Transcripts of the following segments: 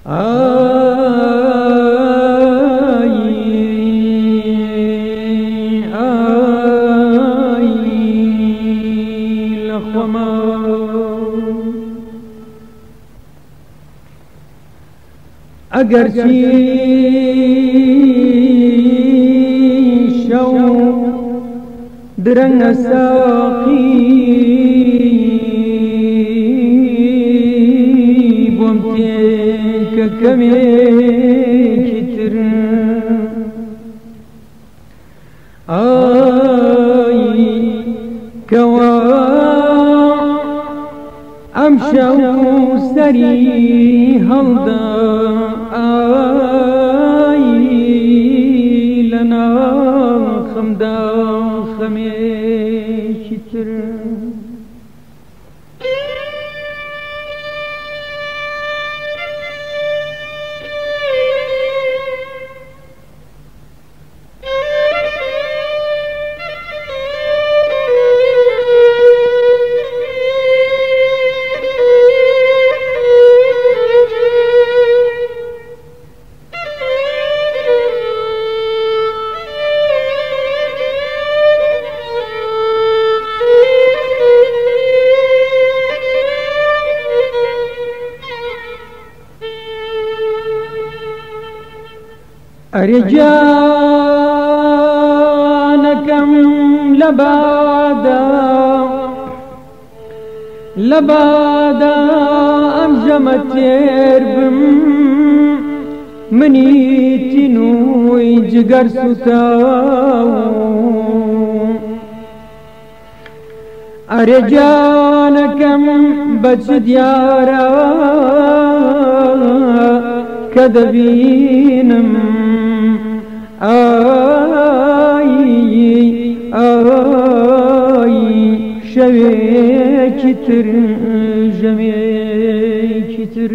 اگر چی شو درنگ ساقی بومتین که کمی کتر کوا امشو سری هلدا لنا خمدا خمی کتر رجانكم لبادا أمجمت يربم مني تنوي جگر ستاو أرجانكم بجد يارا كذبينم شوي كتر جمي كتر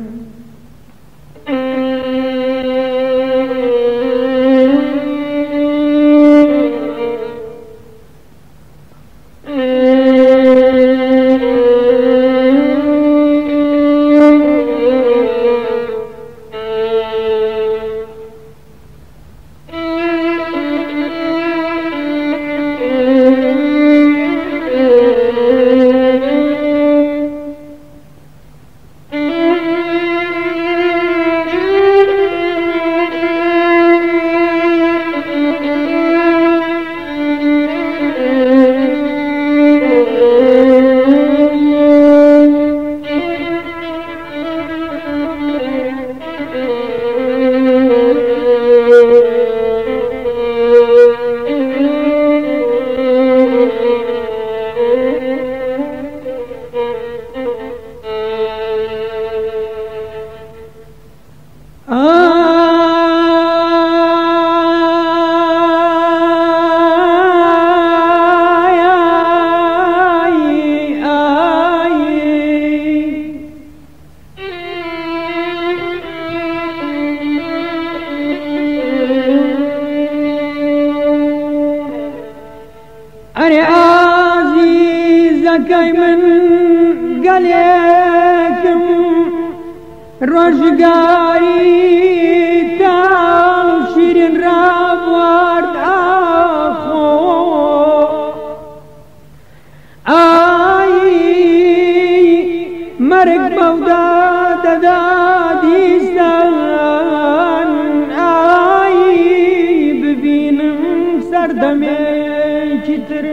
أري عزيزك من قليكم رجقاري تال شيرين راب وارد أخو مرق بوداد داديستان ببينم سردمي كتر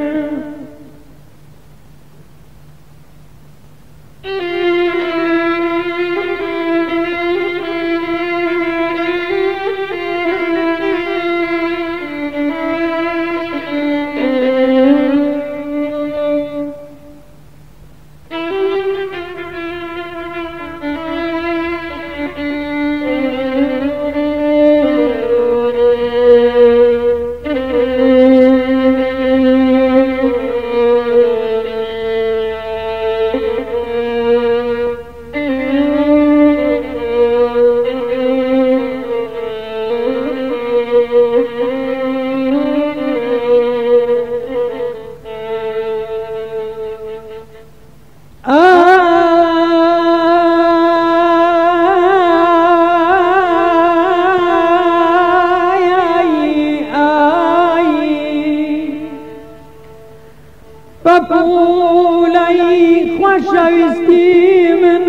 خاویستی من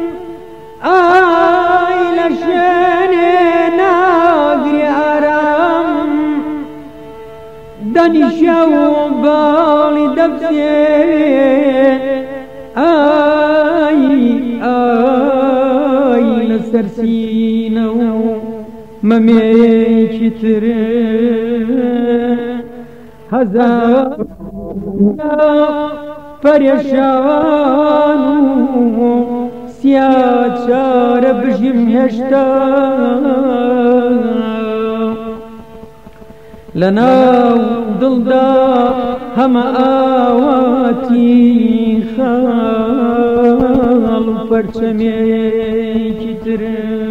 ئای لە شوێنێ ناگری ئارام دەنیشە و باڵی دەبجێ ئای ئای لەسەر سینە و مەمێکی تر هەزار پەرێشان و سیاد چارە بژیم هێشتا لەناو دڵدا هەمە ئاواتی خاڵ و پەرچەمێکی تر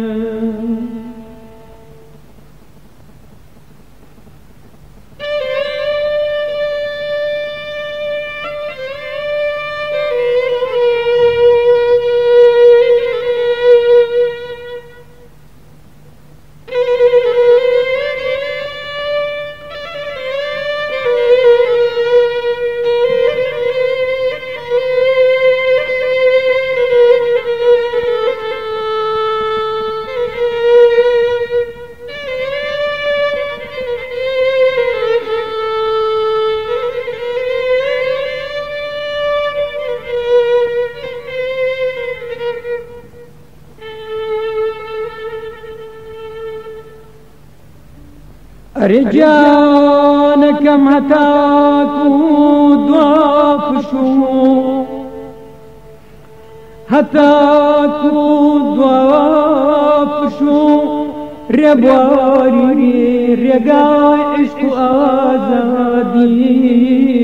رجالكم هتاكو دوافشو هتاكو دوافشو ربواري رقاي عشق آزادي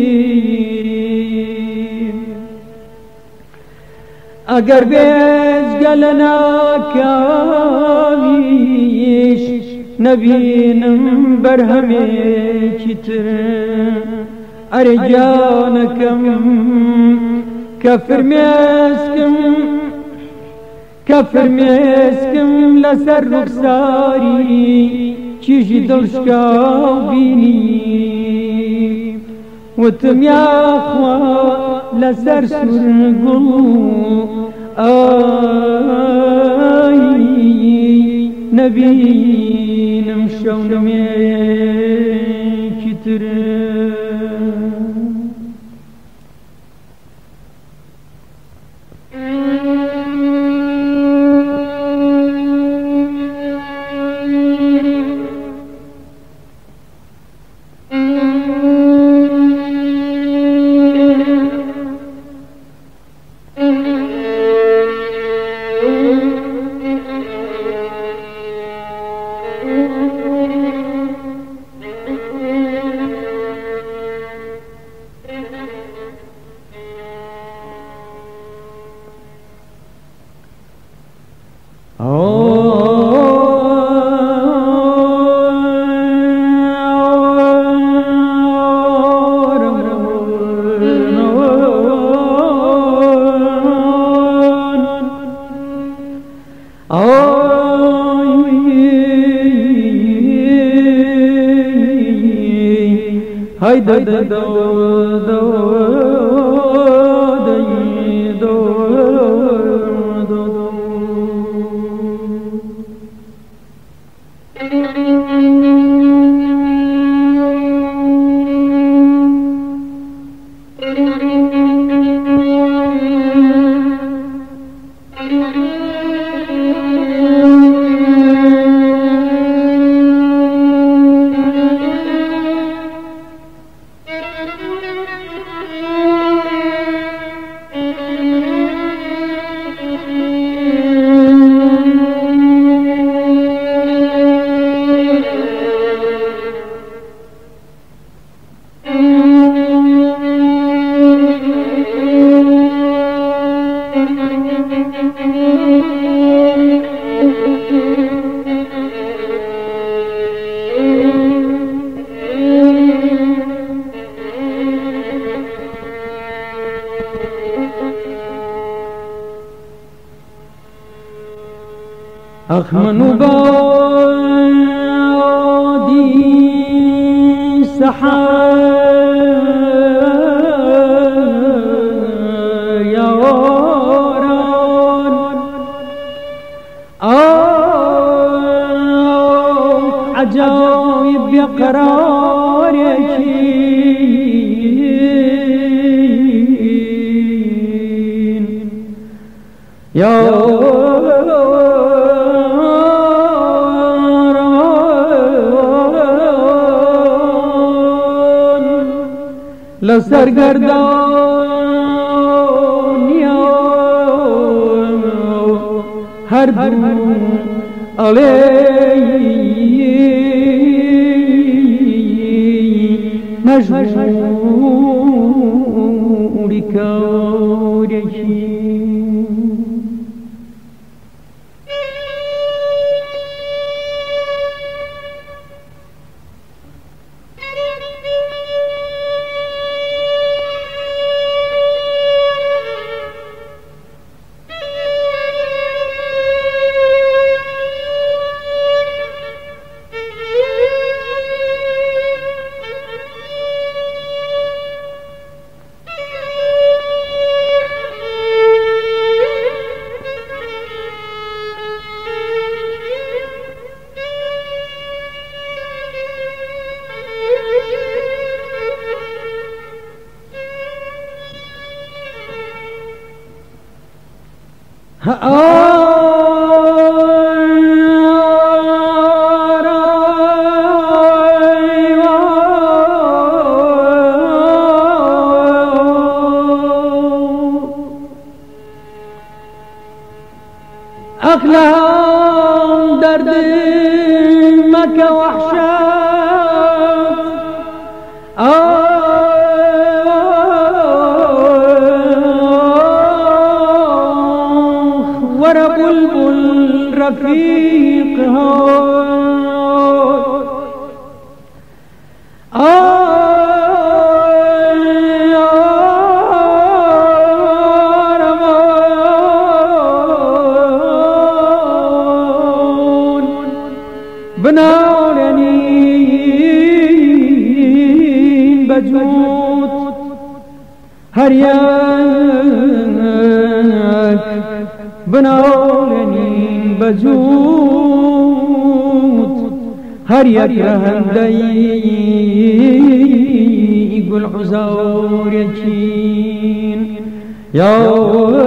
اگر بيز قلنا كاميش نبينم برهمي تر أرجانكم كفر مسكم لسر رخساري چيجي دلشكاو بيني وتم يا أخوة لسر سرقل نبي نمشون ميكي تر هاي دو دو دو دو دو دو أخمن بادي سحايا عجایب بیقرار یکین یا لسرگردان یا هر دو علی مجبوری کارشی أقلام درد مكة وحشات ورا بلبل رفيقها بناولنين بجود هرياك بناولنين بجود هرياك رهندي يقول عزور يجين يا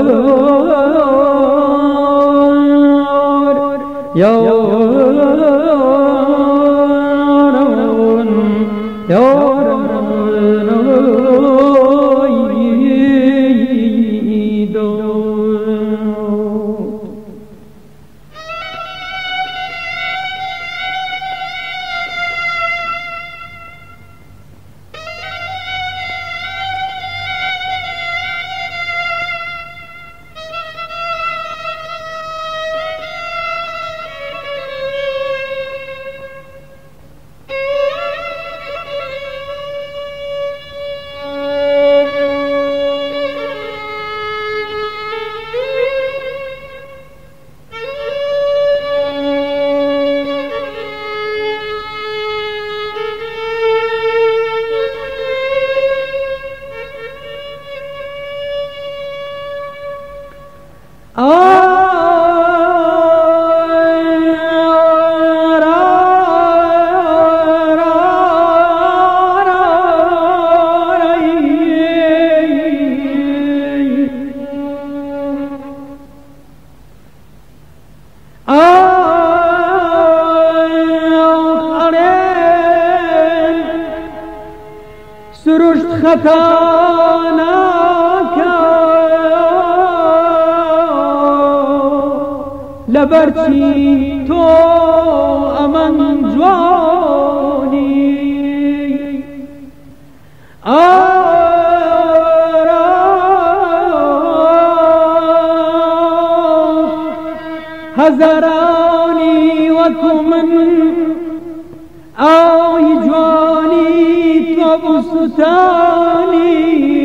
سرشت خطاناك لبرچی تو امن جوانی هزارانی وكمن آی جوانی تو بستانی